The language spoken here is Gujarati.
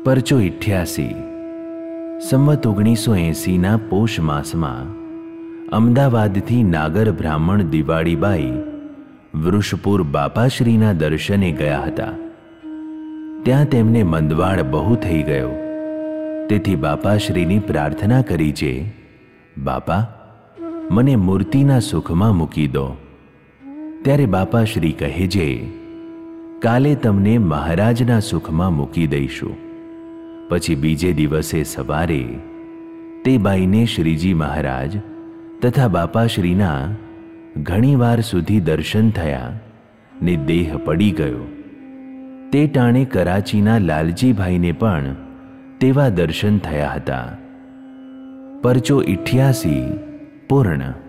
પરચો 88 સંવત 1980ના પોષ માસમાં અમદાવાદથી નાગર બ્રાહ્મણ દિવાળીબાઈ વૃષપુર બાપાશ્રીના દર્શને ગયા હતા. ત્યાં તેમને મંદવાડ બહુ થઈ ગયો. તેથી બાપાશ્રીની પ્રાર્થના કરી છે, બાપા મને મૂર્તિના સુખમાં મૂકી દો. ત્યારે બાપાશ્રી કહે છે, કાલે તમને મહારાજના સુખમાં મૂકી દઈશું. પછી બીજે દિવસે સવારે તે બાઈને શ્રીજી મહારાજ તથા બાપાશ્રીના ઘણીવાર સુધી દર્શન થયા ને દેહ પડી ગયો. તે ટાણે કરાચીના લાલજીભાઈને પણ તેવા દર્શન થયા હતા. પરચો 88 પૂર્ણ.